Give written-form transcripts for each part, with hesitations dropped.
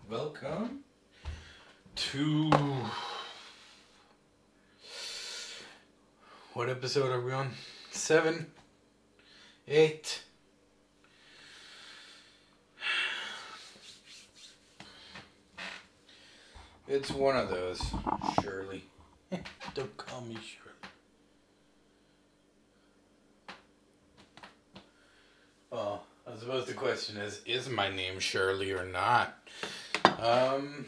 Welcome to what episode are we on? 7, 8. It's one of those, Shirley. Don't call me Shirley. Well, I suppose the question is my name Shirley or not? I'm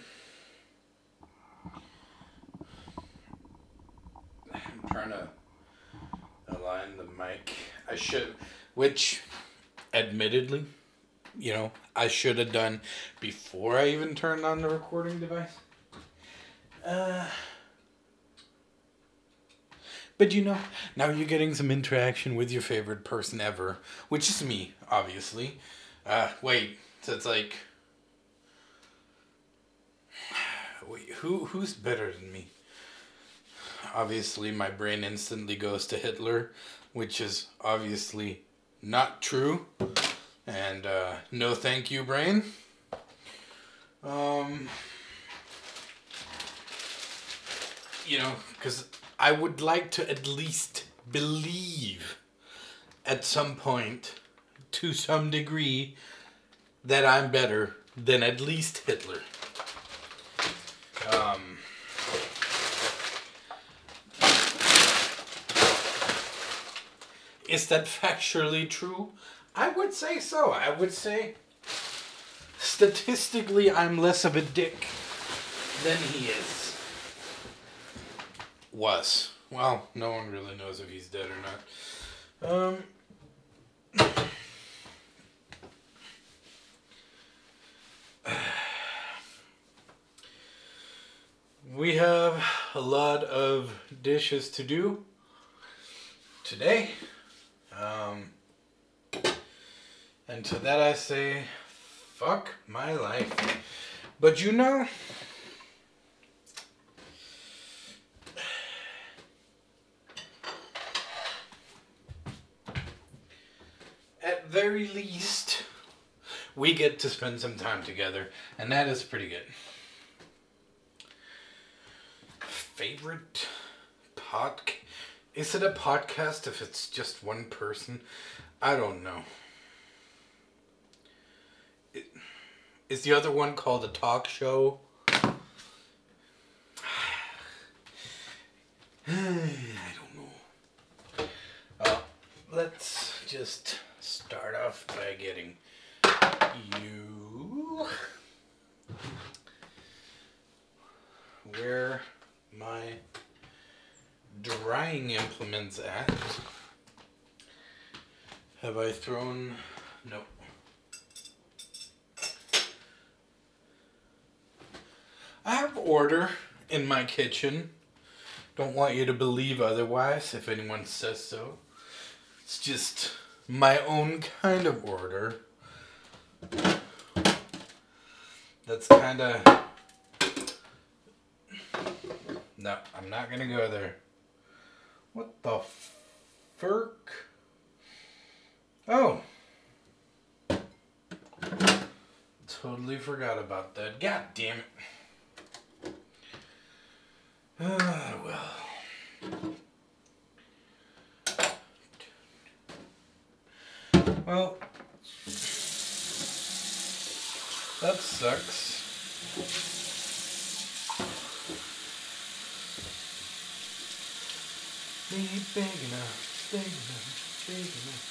trying to align the mic. I should, which, admittedly, I should have done before I even turned on the recording device. But now you're getting some interaction with your favorite person ever, which is me, obviously. Wait, so it's like, wait, who's better than me? Obviously, my brain instantly goes to Hitler, which is obviously not true. And no thank you, brain. Because I would like to at least believe at some point, to some degree, that I'm better than at least Hitler. Is that factually true? I would say so. I would say statistically I'm less of a dick than he is. Was. Well, no one really knows if he's dead or not. We have a lot of dishes to do today. And to that I say, fuck my life. But at very least, we get to spend some time together, and that is pretty good. Favorite podcast? Is it a podcast if it's just one person? I don't know. Is the other one called a talk show? I don't know. Let's just start off by getting you where my drying implements at. Have I thrown? Nope. I have order in my kitchen. Don't want you to believe otherwise if anyone says so. It's just my own kind of order. That's kind of... No, I'm not going to go there. What the furk? Oh. Totally forgot about that. God damn it. Well. Well. That sucks. Be big enough, big enough, big enough.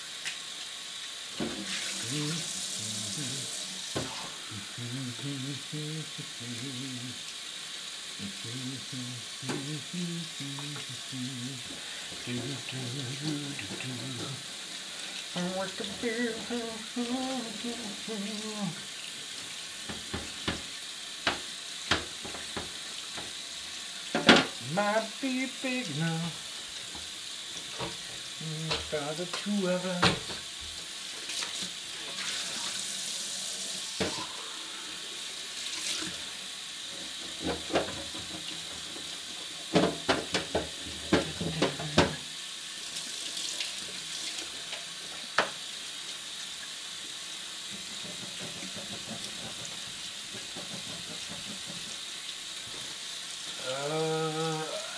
Might be big enough for the two of us. Uh,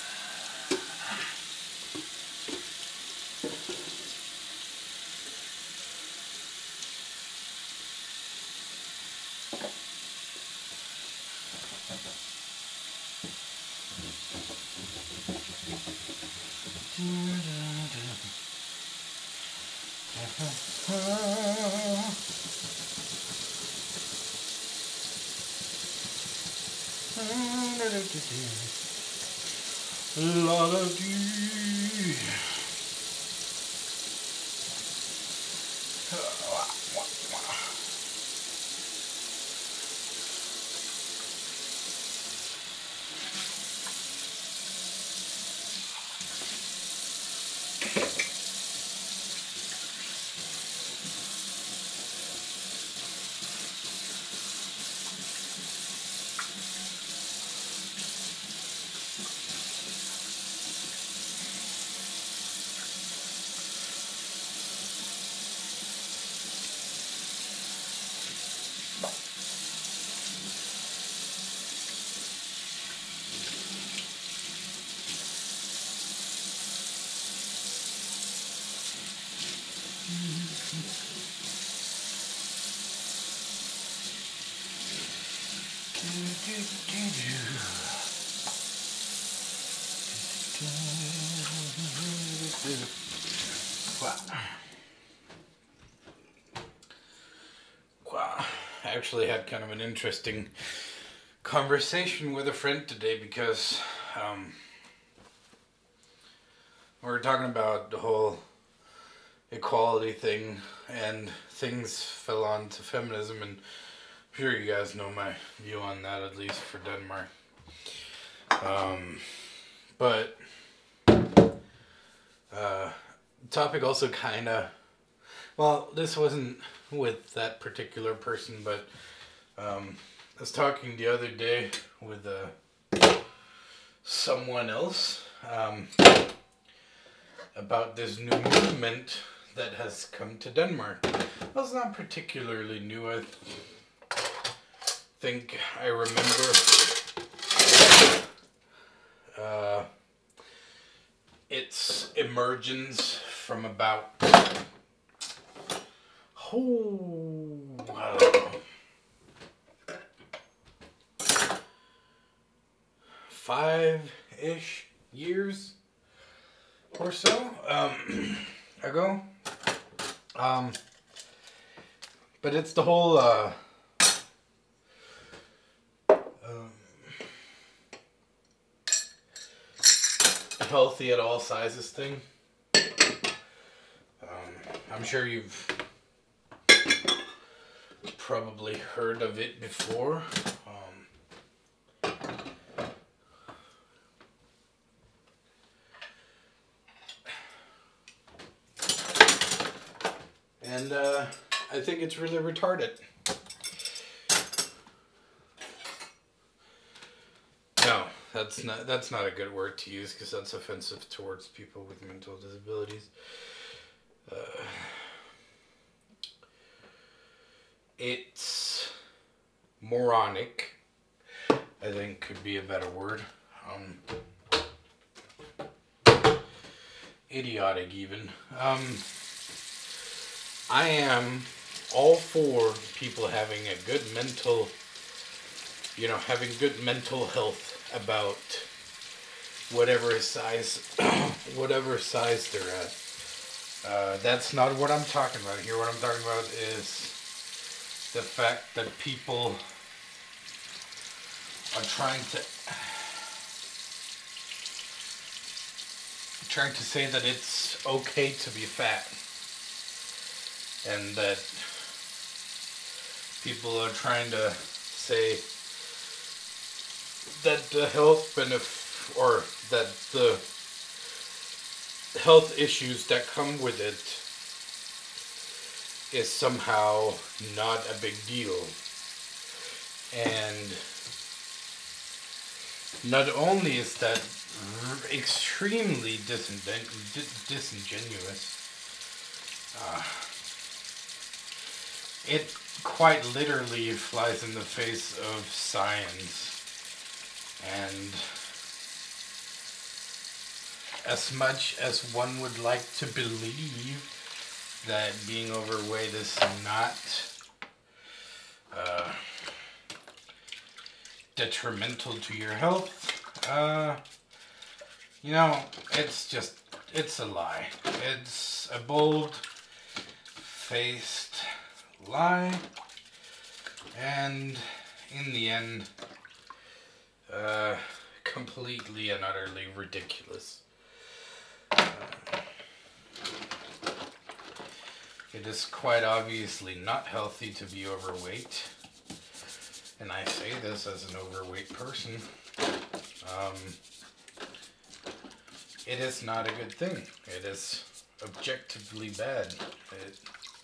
La la dee. Wow. Wow. I actually had kind of an interesting conversation with a friend today because we were talking about the whole equality thing and things fell on to feminism, and I'm sure you guys know my view on that, at least for Denmark. But topic also kind of, well, this wasn't with that particular person, but I was talking the other day with someone else about this new movement that has come to Denmark. Well, it's not particularly new. I think I remember its emergence from about 5-ish years or so ago. But it's the whole healthy at all sizes thing. I'm sure you've probably heard of it before. And I think it's really retarded. No, that's not a good word to use because that's offensive towards people with mental disabilities. It's moronic, I think could be a better word. Idiotic even. I am all for people having a good mental, having good mental health about whatever size they're at. That's not what I'm talking about here. What I'm talking about is the fact that people are trying to say that it's okay to be fat, and that people are trying to say that the health issues that come with it is somehow not a big deal. And not only is that extremely disingenuous, it quite literally flies in the face of science and as much as one would like to believe that being overweight is not detrimental to your health, you know, it's a lie. It's a bold-faced lie, and in the end, completely and utterly ridiculous. It is quite obviously not healthy to be overweight, and I say this as an overweight person. It is not a good thing. It is objectively bad. It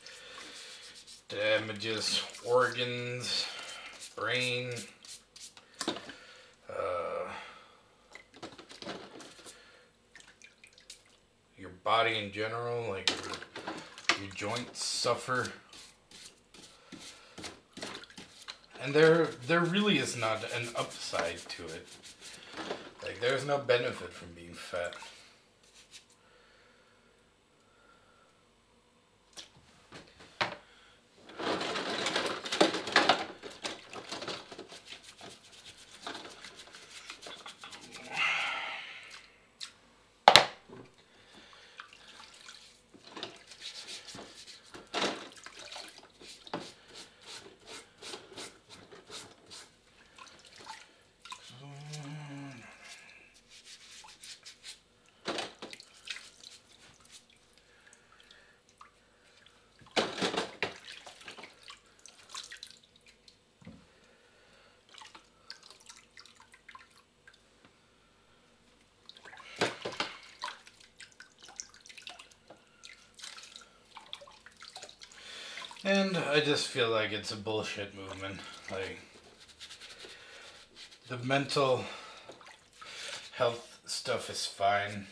damages organs, brain, your body in general, like your joints suffer. And there really is not an upside to it. Like, there's no benefit from being fat. And I just feel like it's a bullshit movement. Like, the mental health stuff is fine.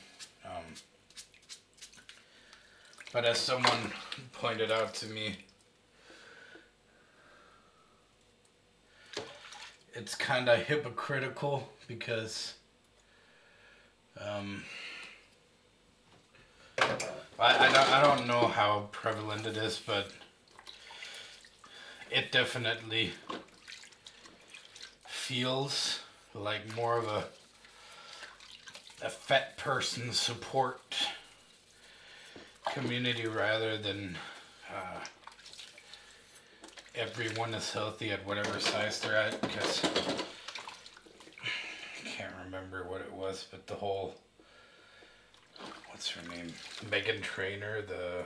But as someone pointed out to me, it's kind of hypocritical because I don't know how prevalent it is, but it definitely feels like more of a fat person support community rather than everyone is healthy at whatever size they're at, because I can't remember what it was, but the whole, what's her name, Meghan Trainor, the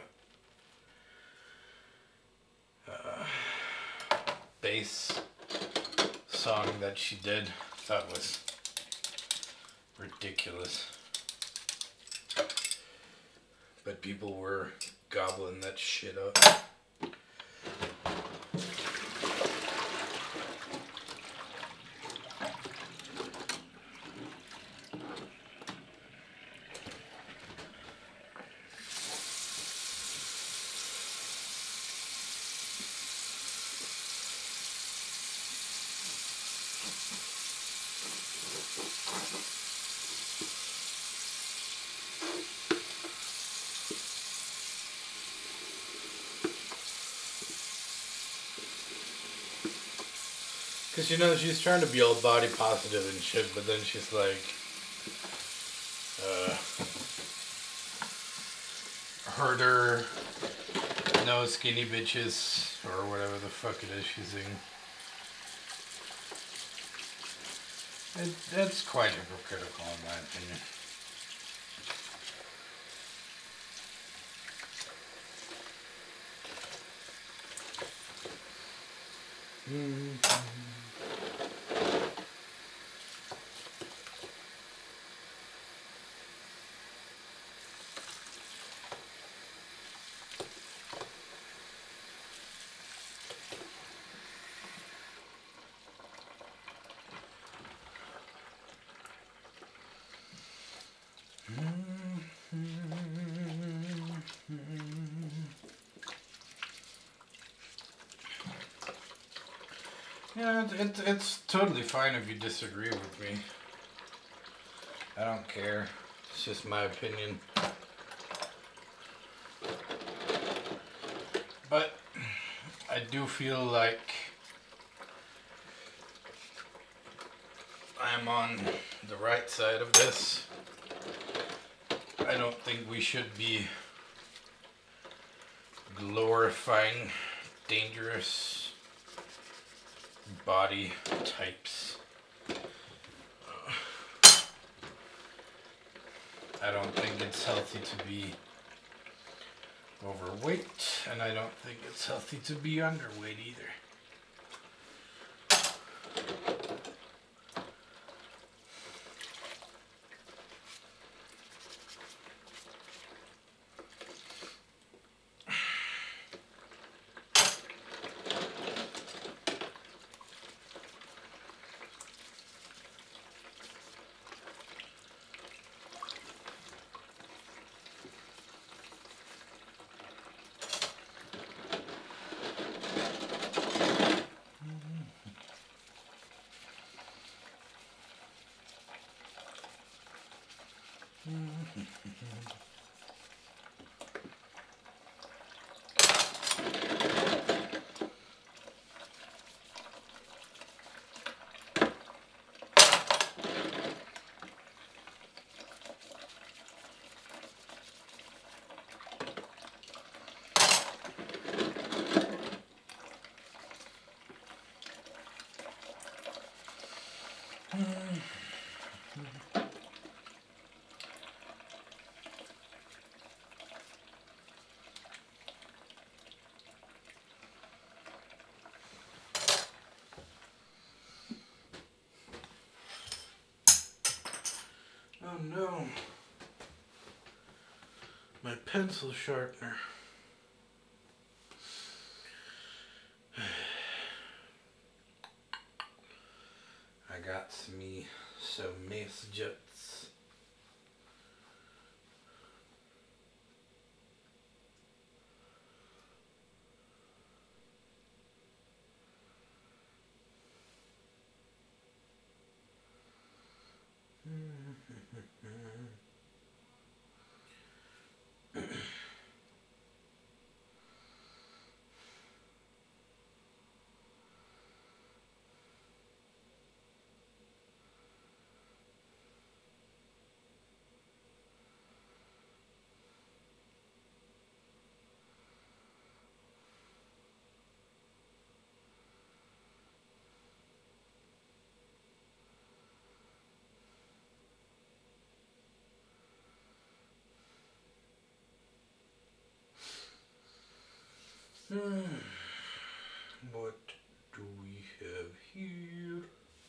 bass song that she did, I thought was ridiculous. But people were gobbling that shit up. Because, you know, she's trying to be all body positive and shit, but then she's like, herder, no skinny bitches, or whatever the fuck it is she's saying. That's quite hypocritical in my opinion. Yeah, it's totally fine if you disagree with me. I don't care. It's just my opinion. But I do feel like I'm on the right side of this. I don't think we should be glorifying dangerous body types. I don't think it's healthy to be overweight, and I don't think it's healthy to be underweight either. Oh no, my pencil sharpener. I got me some messages. What do we have here?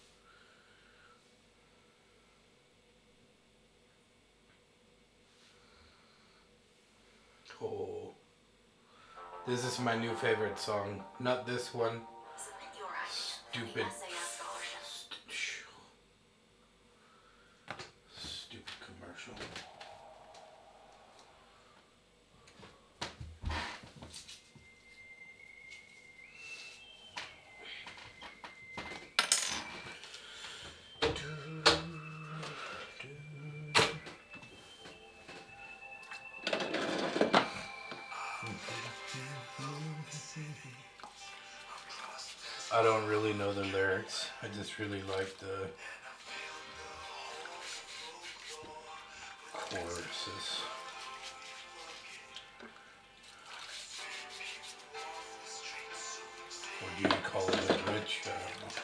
Oh, this is my new favorite song. Not this one. Stupid. Stupid commercial. I don't really know the lyrics. I just really like the choruses. Or do you call it a bridge? I don't know.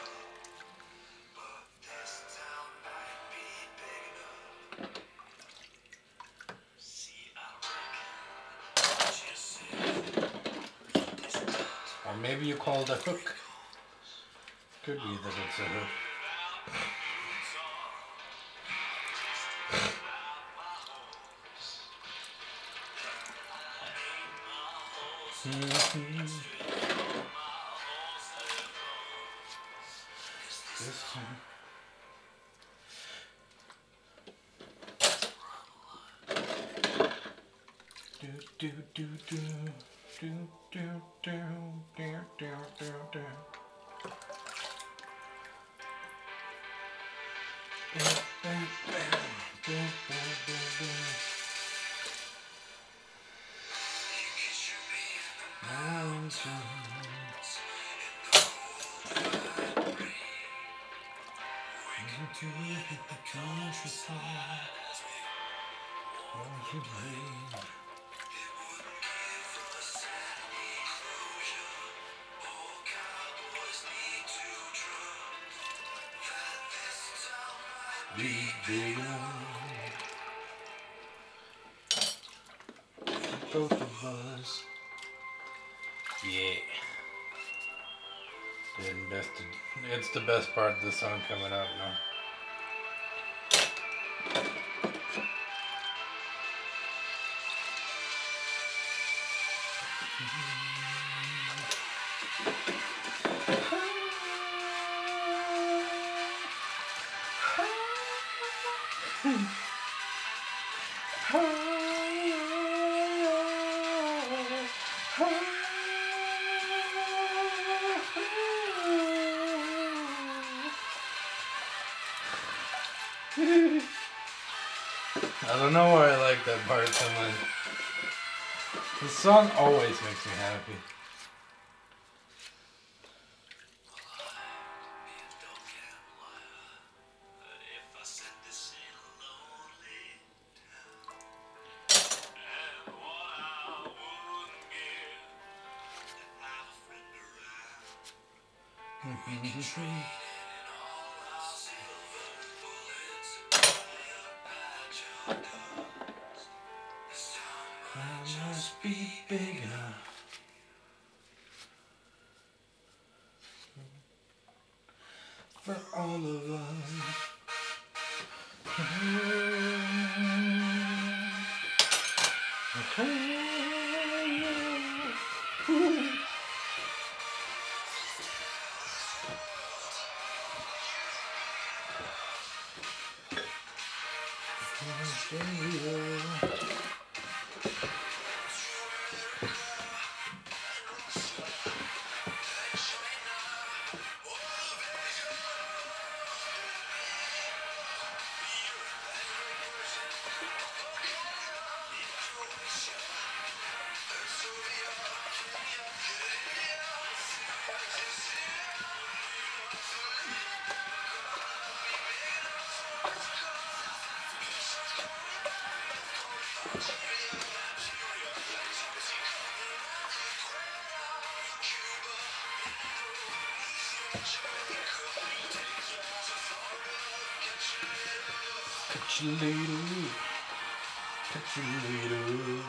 Or maybe you call it a hook. Could be that it's a hook. This time. Do do do do do do do do do do. the countryside. Won't you please? Big both of us. Yeah. It's the best part of the song coming up now. I don't know why I like that part so much. The song always makes me happy. I must be big enough for all of us. Catch you later. Catch you later.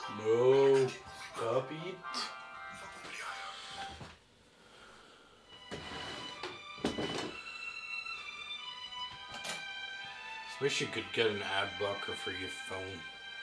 No. Stop it. Wish you could get an ad blocker for your phone.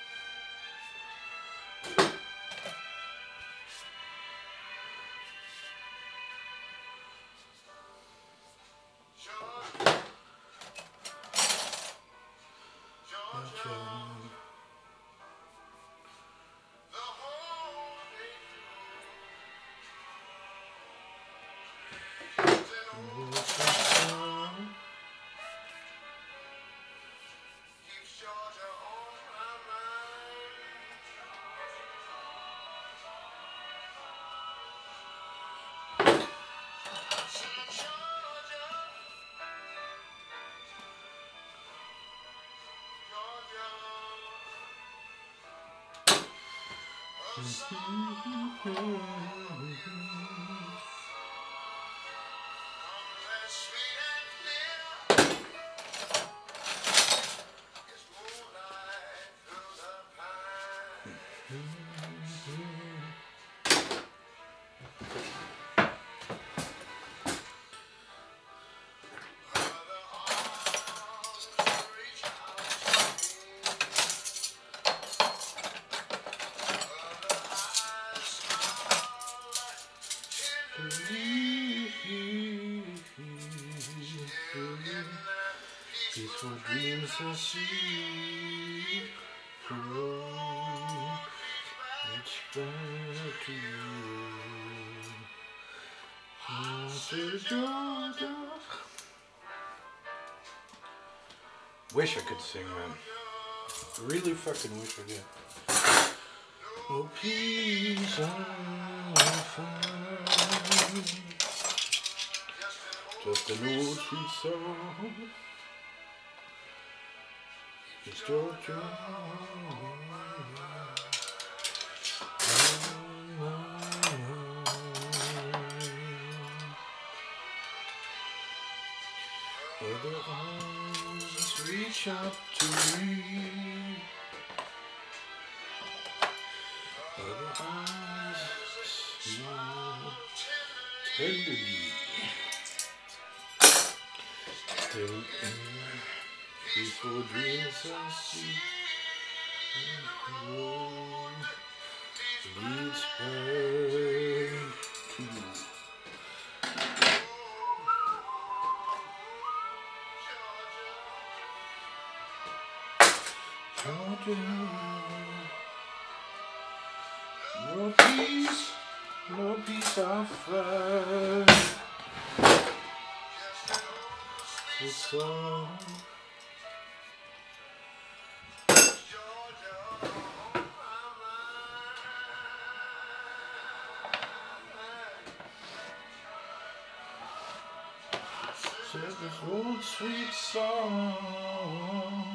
Peaceful dreams I see from each back to you. Georgia. Wish I could sing, man. Really fucking wish I did. Oh, peace I find. Just an old sweet song. It's Georgia. Where the arms reach up to me. Where the eyes smile tenderly. Still in peaceful dreams I see. Leads her to Georgia. No peace I find. It's all. Said this old sweet song.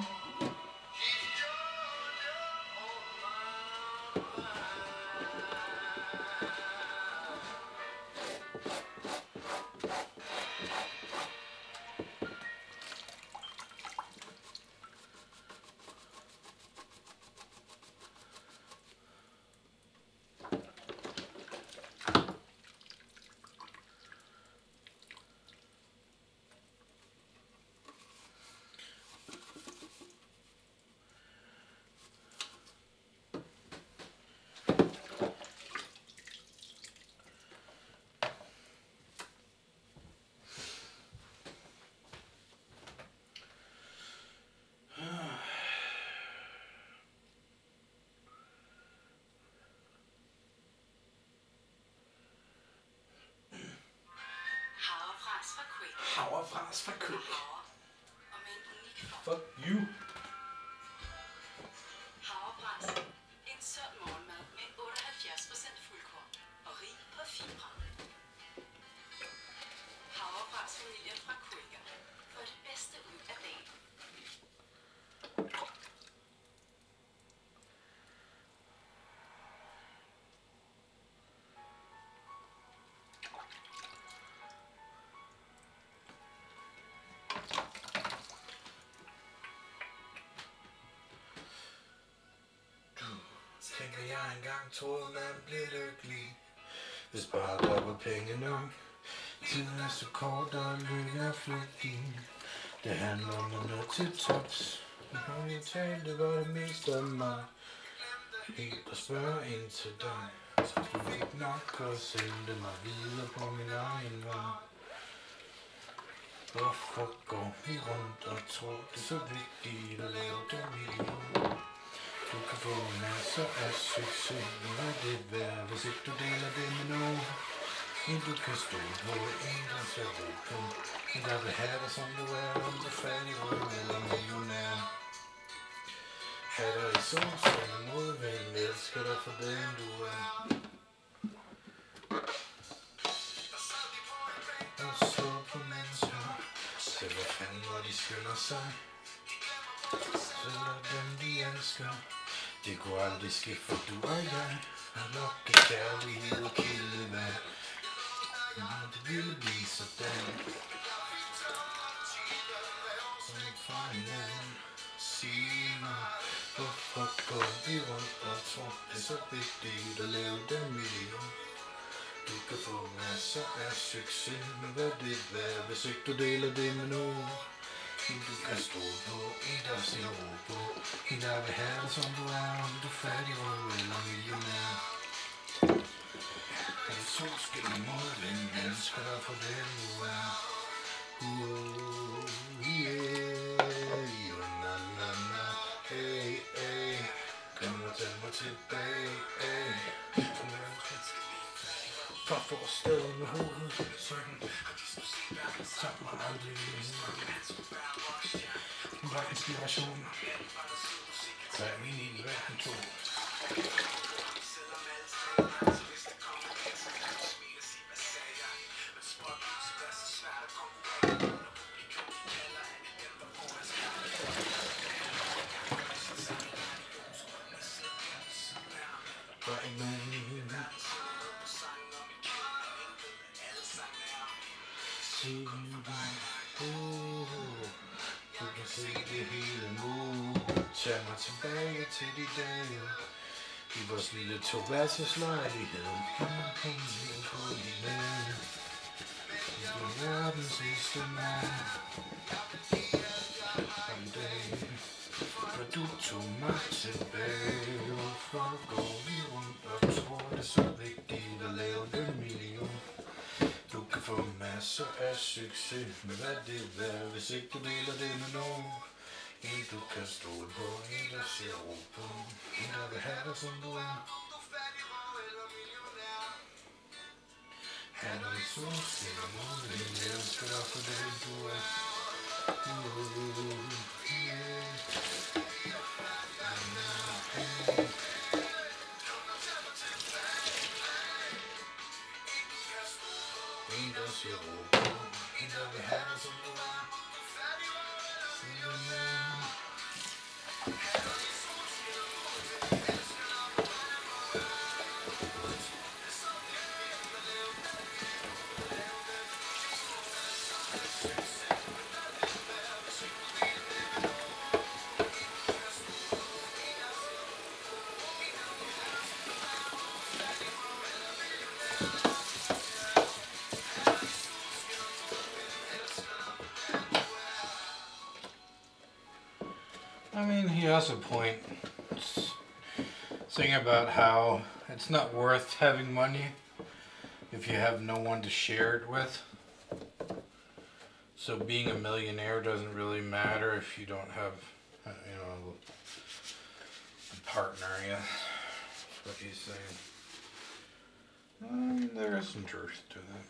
Havrefras fra Quick. Fuck you. Havrefras. En sund morgenmad med 78% fuldkorn og rig på fibre. Havrefras-familien fra Quaker. Få det bedste ud af dagen. Tænker jeg engang troede, man blev lykkelig. Hvis bare der var penge nok. Tiden er så kort, og lykke er flygtig. Det handler om at nå til tops. Når jeg talte, var det mest om mig. Helt at spørge ind til dig. Så du ikke nok og sendte mig videre på min egen vej. Hvorfor går vi rundt og tror, det er så vigtigt at lave det million? Du kan få masser af succes, hvad det værd, hvis ikke du deler det med nogen. Men du kan stole på en, der ser ro på. En, der vil have dig som du er, om du er fattig, rød eller millionær. Hatter i solsiden modvind, elsker dig for den du er. Og slå på mennesker, se hvad fanden hvor de skynder sig. Selvom dem de elsker, det kunne aldrig ske for du og jeg. Har lokke kærlighed og kildevand. Men det ville blive sådan. Som fra hinanden. Sig mig, hvorfor går vi rundt og tror, det er så vigtigt at lave den million. Du kan få masser af succes, men hvad det er, hvis ikke du deler det med nogen. Men du kan stå på en, der siger ro på. En, der vil have dig som du er, om du er fattig, rød eller millionær. Er det solskin i modvind, elsker dig for den du er. Hey, hey, kom og tag mig tilbage, hey. For forstedet med hovedet, sådan. Tak mig aldrig. Var inspiration. Hvad er min i verden tog? Du kan se det hele nu. Tag mig tilbage til de dage i vores lille toværelses lejlighed. Kom ind på hinanden. Du er verdens sidste mand. Om dagen, for du tog mig tilbage. Hvorfor går vi rundt og tror det er så vigtigt at lave den million? Du kan få masser af succes, men hvad det er, hvis ikke du deler det med nogen. En du kan stole på, en der siger ro på, en der vil have dig som du er. Han er i solskin og modvind, jeg elsker dig for den du er. En der siger ro på, en der vil have dig som du er. I mean, he has a point. Saying about how it's not worth having money if you have no one to share it with. So being a millionaire doesn't really matter if you don't have, a partner. Yeah, that's what he's saying. I mean, there is some truth to that.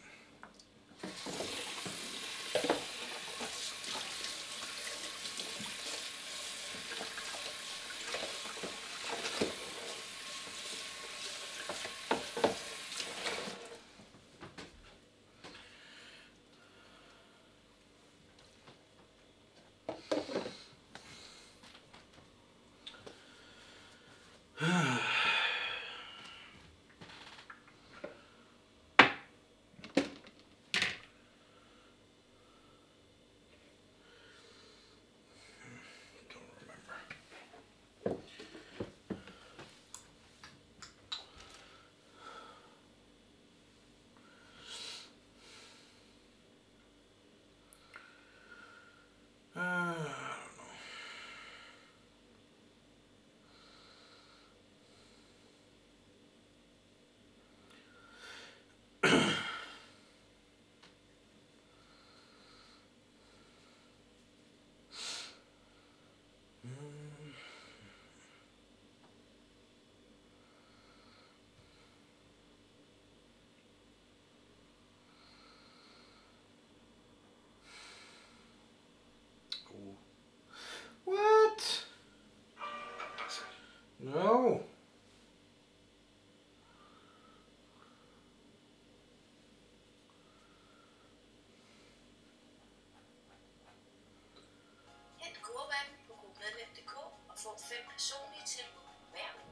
får 5 personlige tilbud hver uge.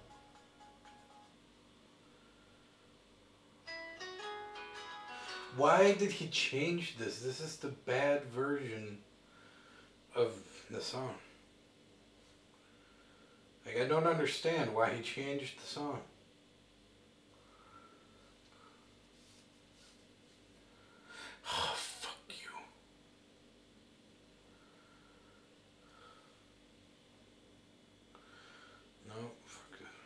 Why did he change this? This is the bad version of the song. Like, I don't understand why he changed the song. Oh, fuck you. No, fuck it.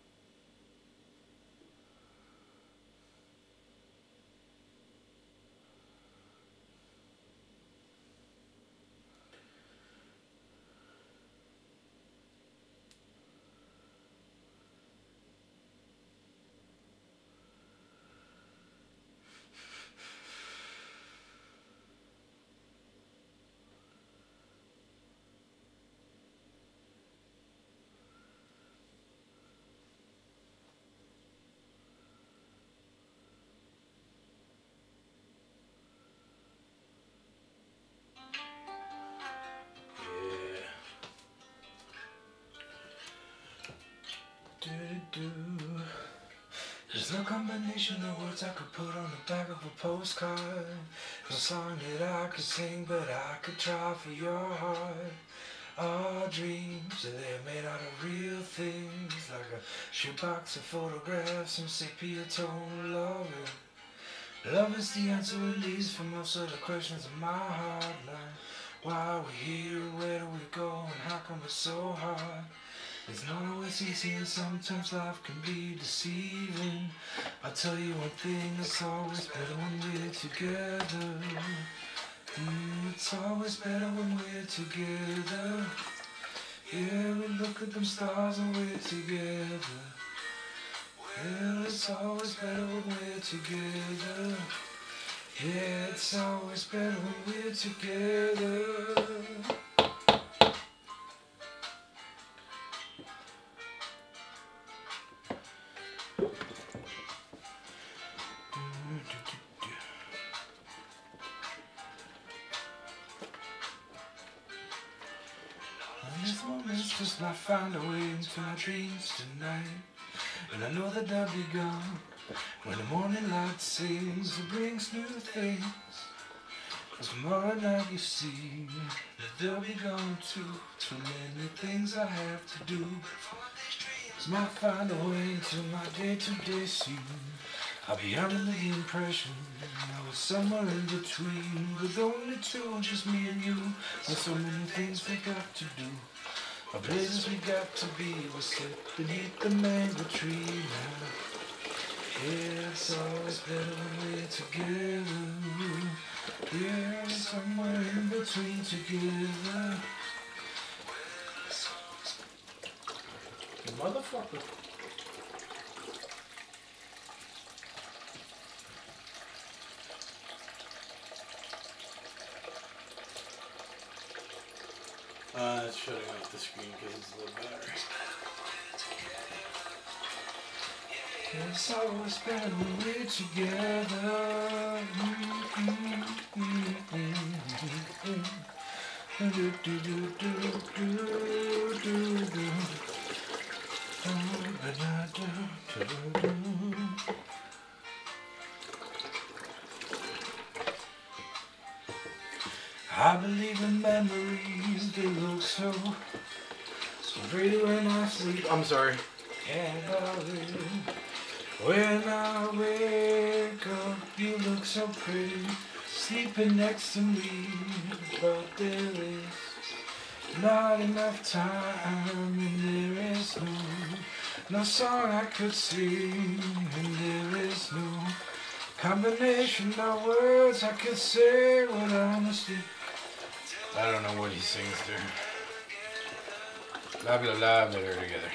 Do. There's no combination of words I could put on the back of a postcard. No song that I could sing, but I could try for your heart. Our dreams, they're made out of real things, like a shoebox of photographs, some sepia tone loving. Love is the answer at least for most of the questions in my heart. Like, why are we here, where do we go, and how come it's so hard? It's not always easy and sometimes life can be deceiving. I'll tell you one thing, it's always better when we're together. It's always better when we're together. Yeah, we look at them stars and we're together. Well, it's always better when we're together. Yeah, it's always better when we're together. This moment's just not found a way into my dreams tonight. And I know that they'll be gone when the morning light sings and brings new things. Cause tomorrow night you see that they'll be gone too. Too many things I have to do. Might find a way into my day-to-day scene. I'll be under the impression I was somewhere in between, with only two, just me and you. There's so many things we got to do, or places we got to be. We're set beneath the mango tree now. Yeah, it's always better when we're together. Yeah, somewhere in between together. You motherfucker. It's shutting off the screen because it's low battery. It's always better when we're together. I believe in memories, they look so pretty when I sleep. I'm sorry. And when I wake up, you look so pretty, sleeping next to me. But there is not enough time, and there is no song I could sing, and there is no combination of words I could say with honesty. I don't know what he sings there. Blah blah blah, better together.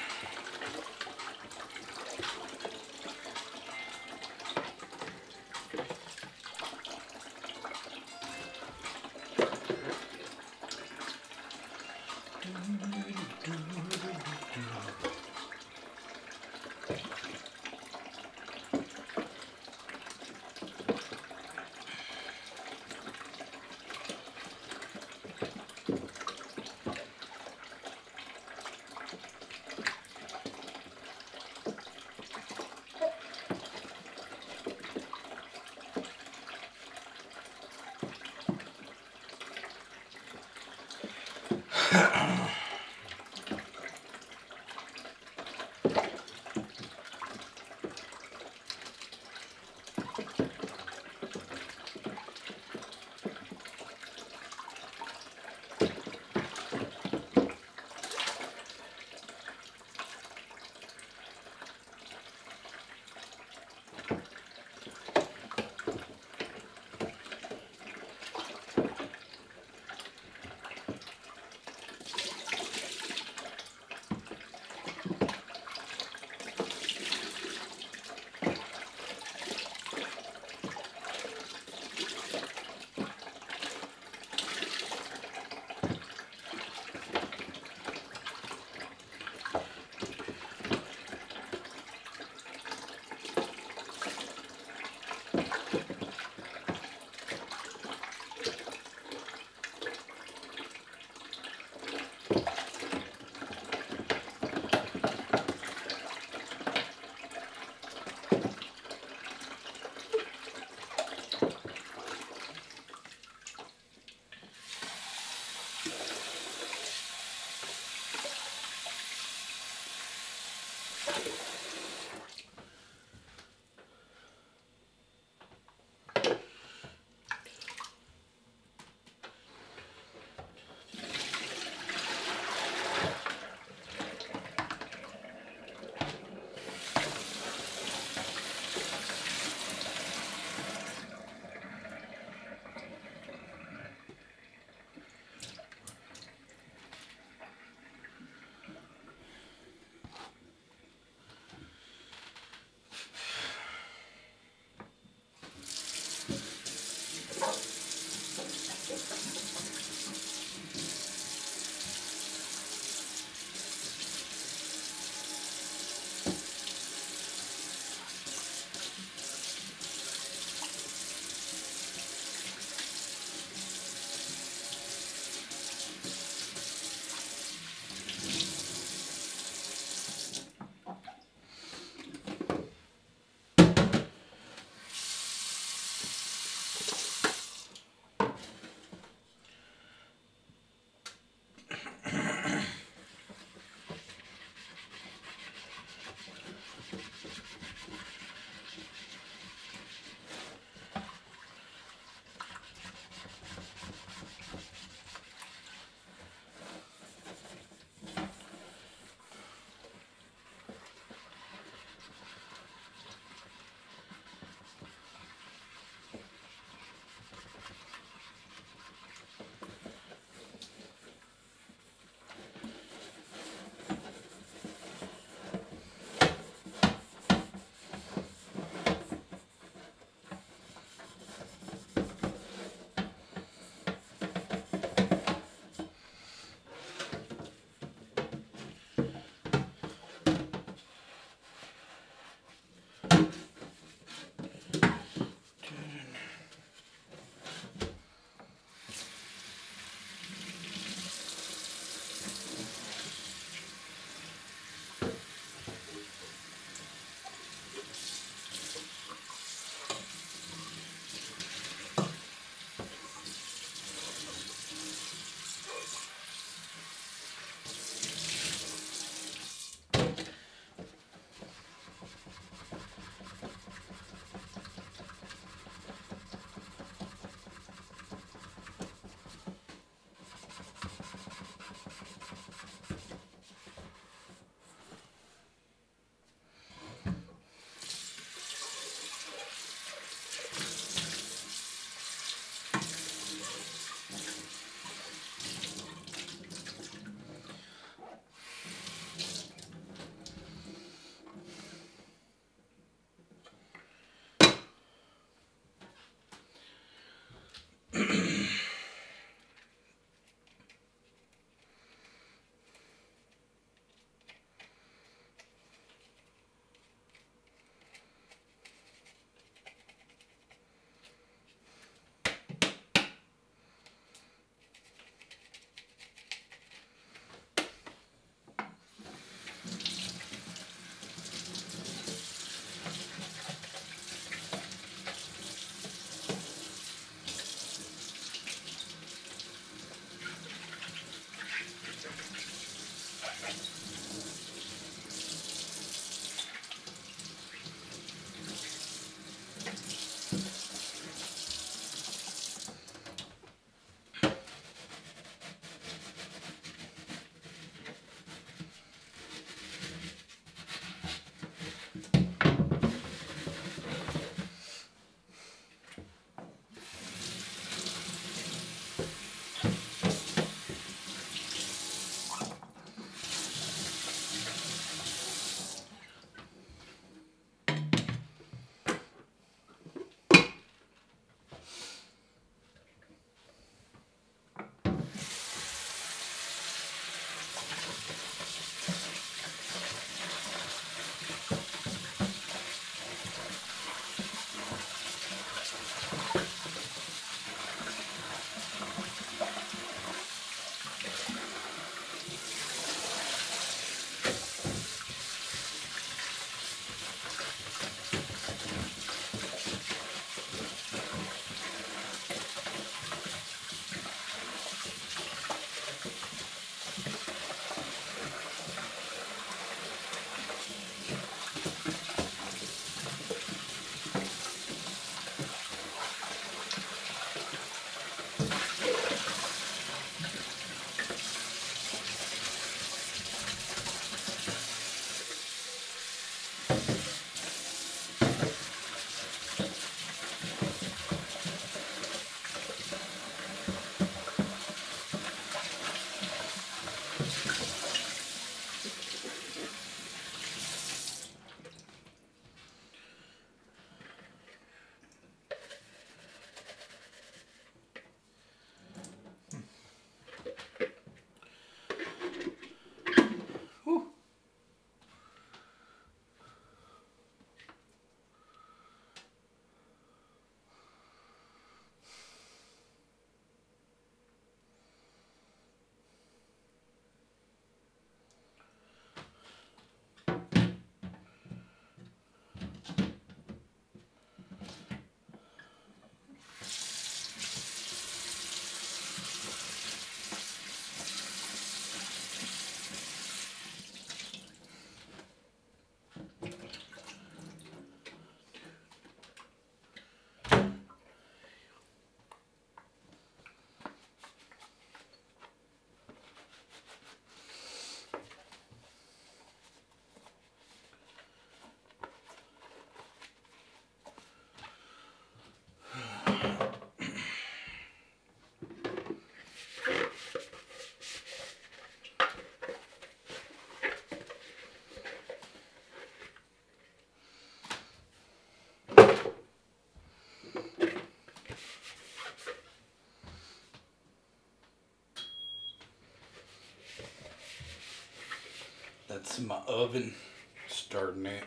That's my oven. Starting it.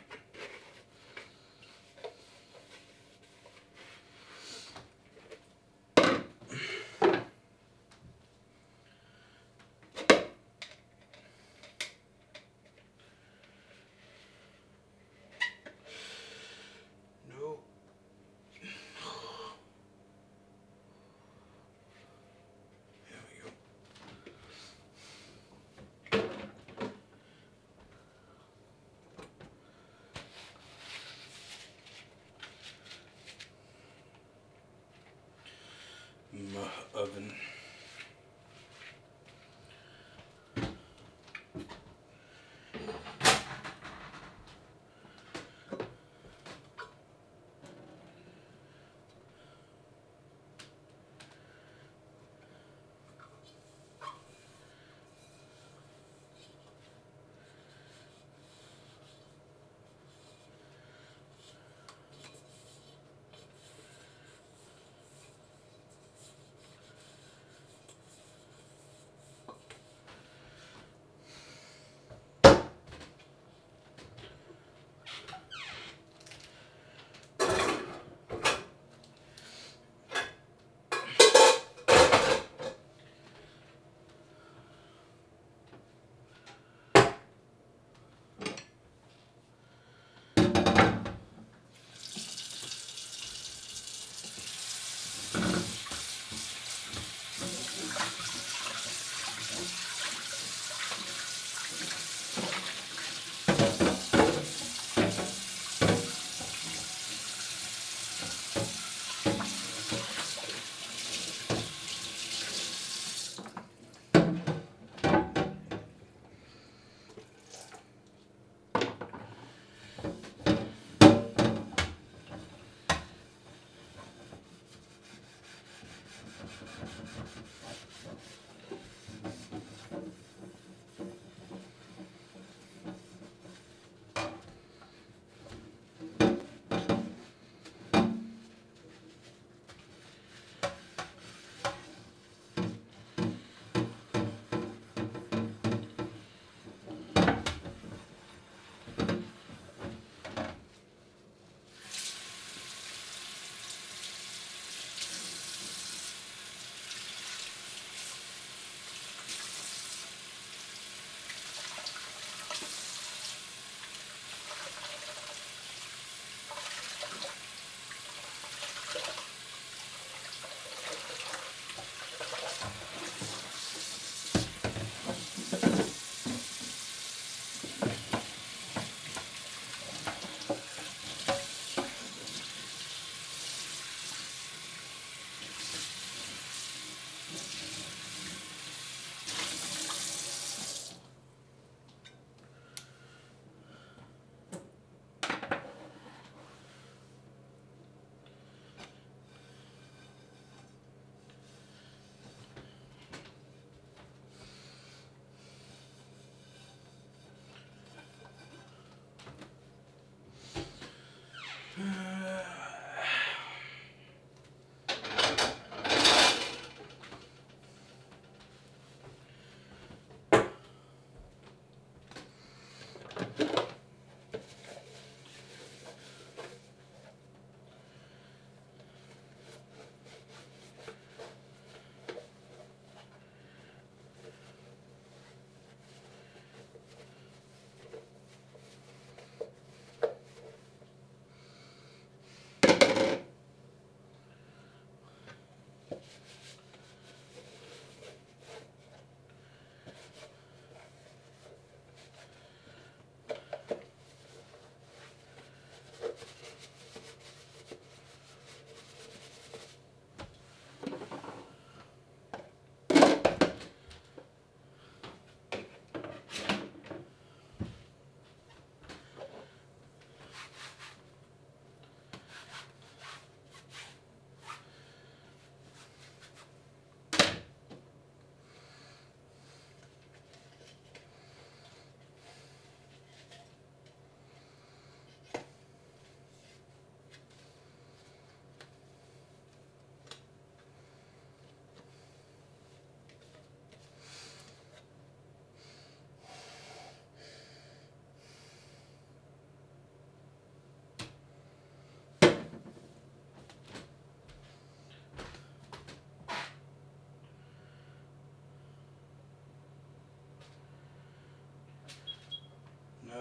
No. There we go.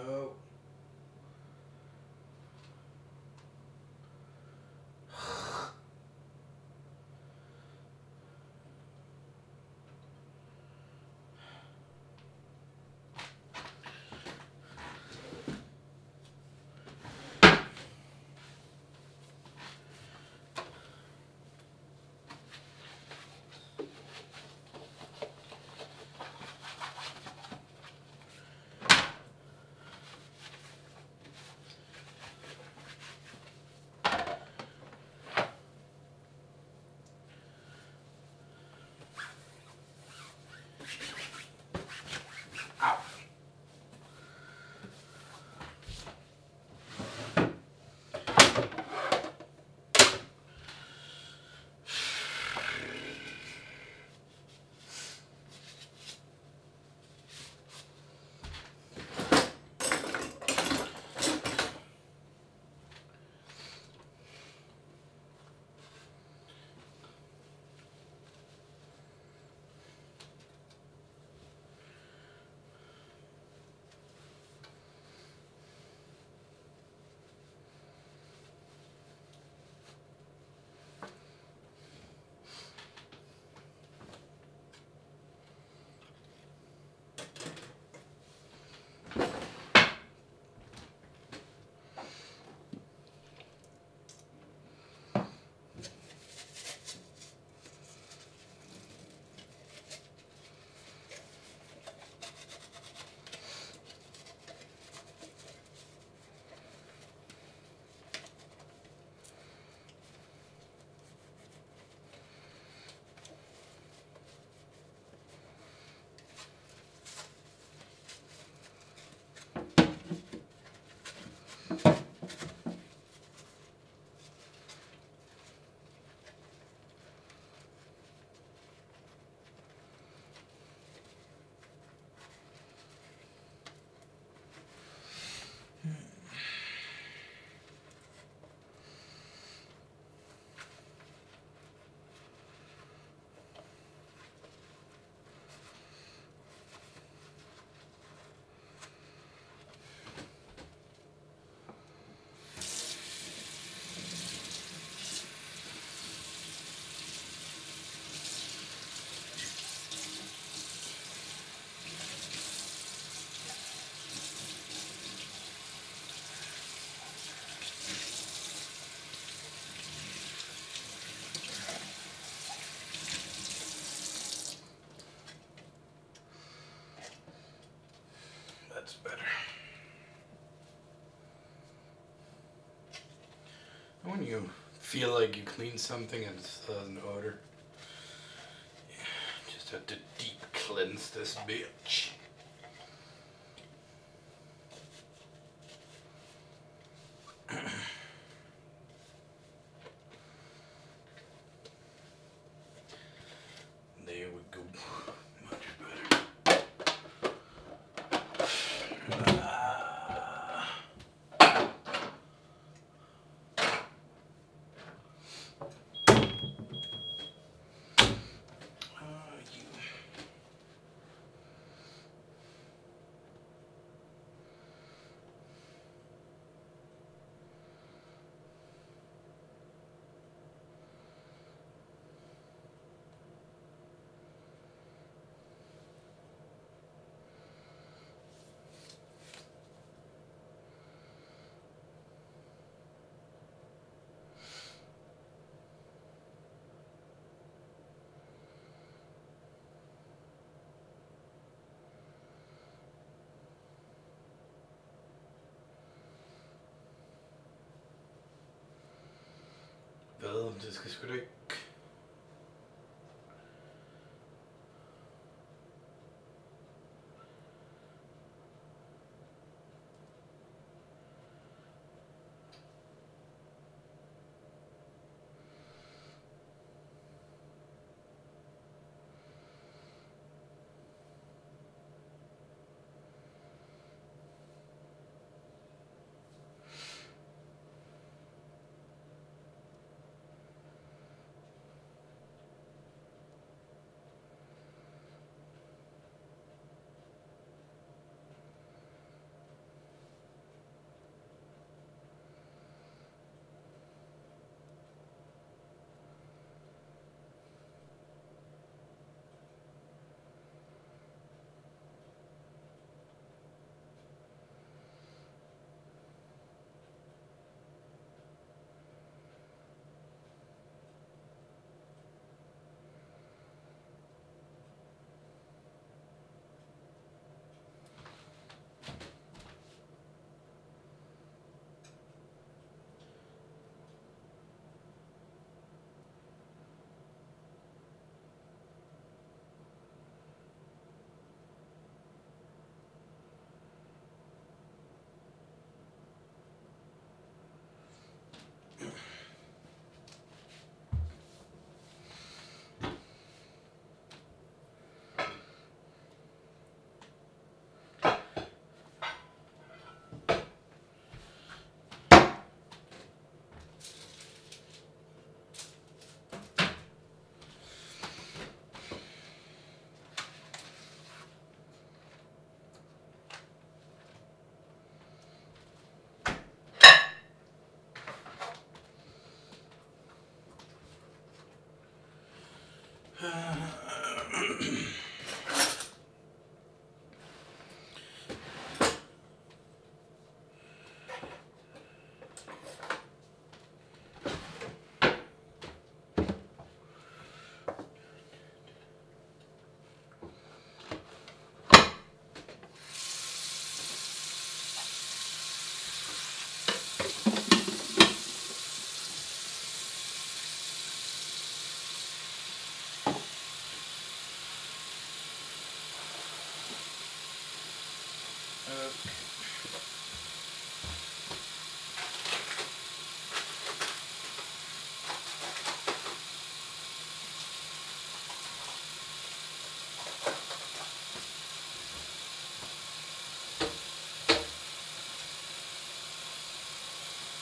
No. Ow. That's better. When you feel like you clean something and it still has an odor, just have to deep cleanse this bitch. There we go. Much better. You. Wel, dit gesprek.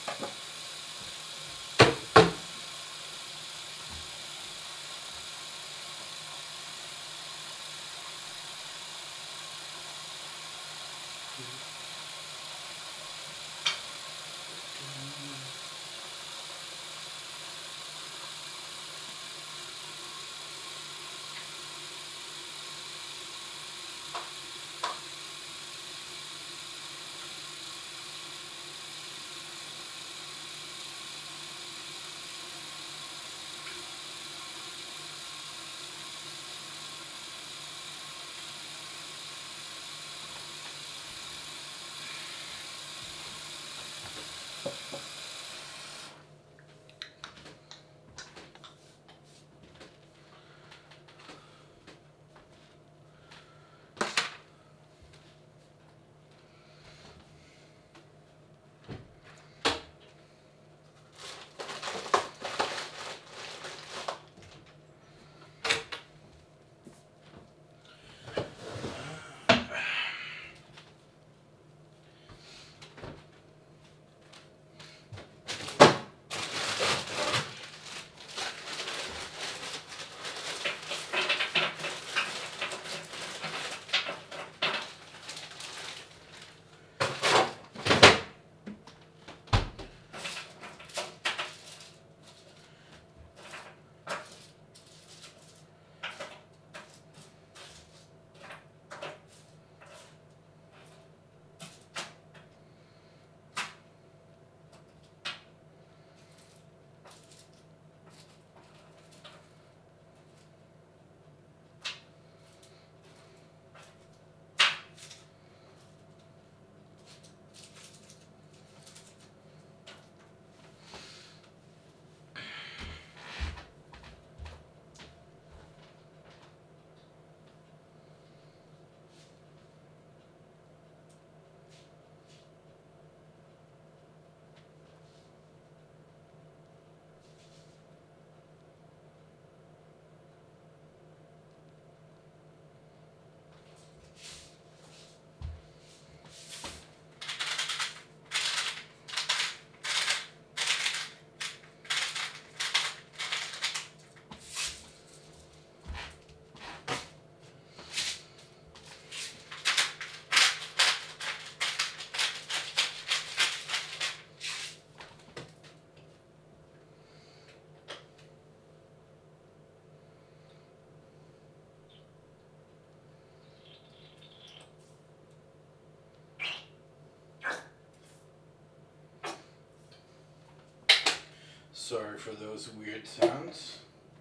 Sorry for those weird sounds.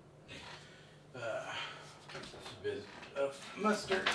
Just a bit of mustard.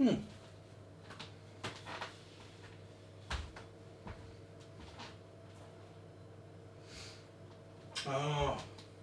Hmm. Oh.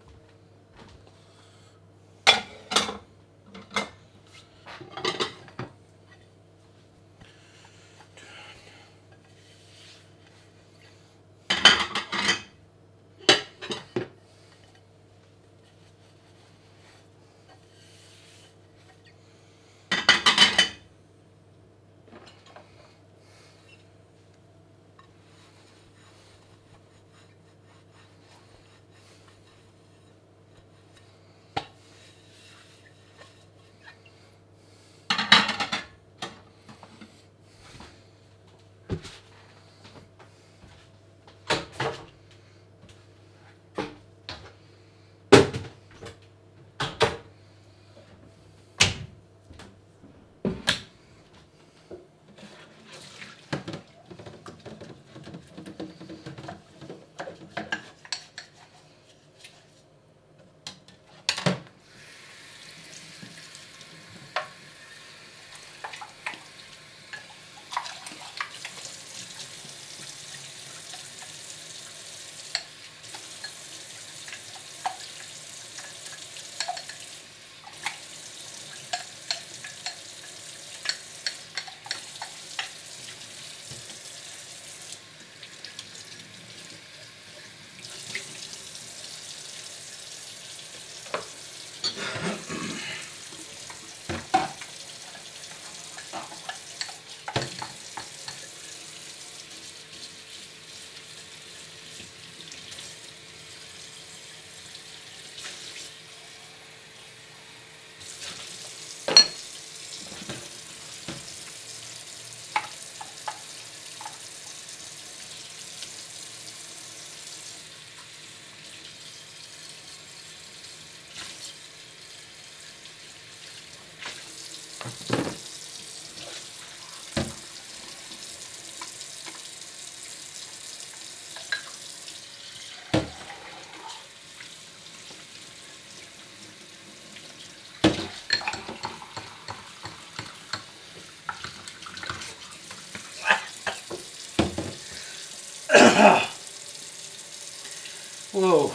Whoa.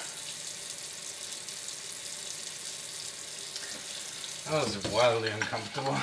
That was wildly uncomfortable.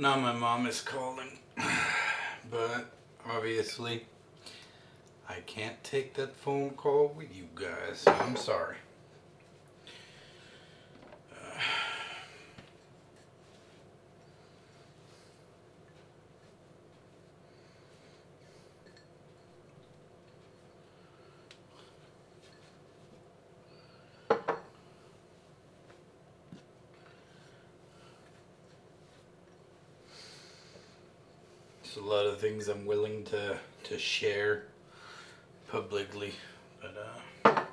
Now my mom is calling. But obviously, I can't take that phone call with you guys. So I'm sorry. There's a lot of things I'm willing to share publicly, but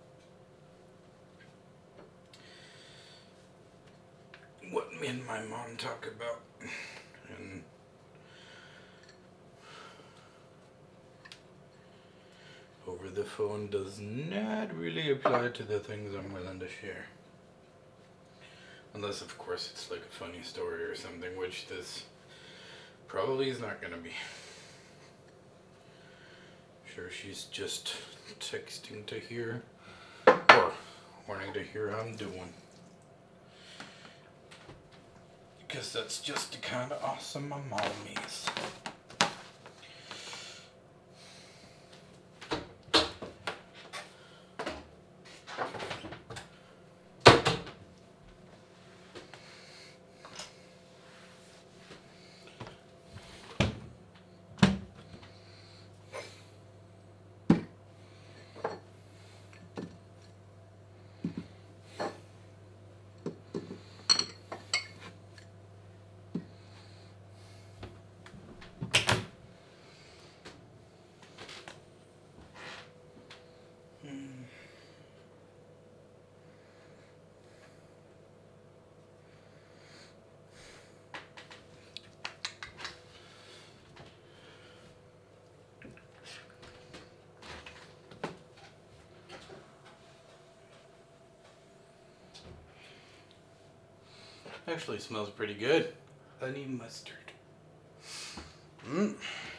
what me and my mom talk about, and over the phone does not really apply to the things I'm willing to share. Unless, of course, it's like a funny story or something, which this probably is not gonna be. Sure, she's just texting to hear, or wanting to hear how I'm doing. Because that's just the kind of awesome my mom is. Actually smells pretty good. Honey mustard.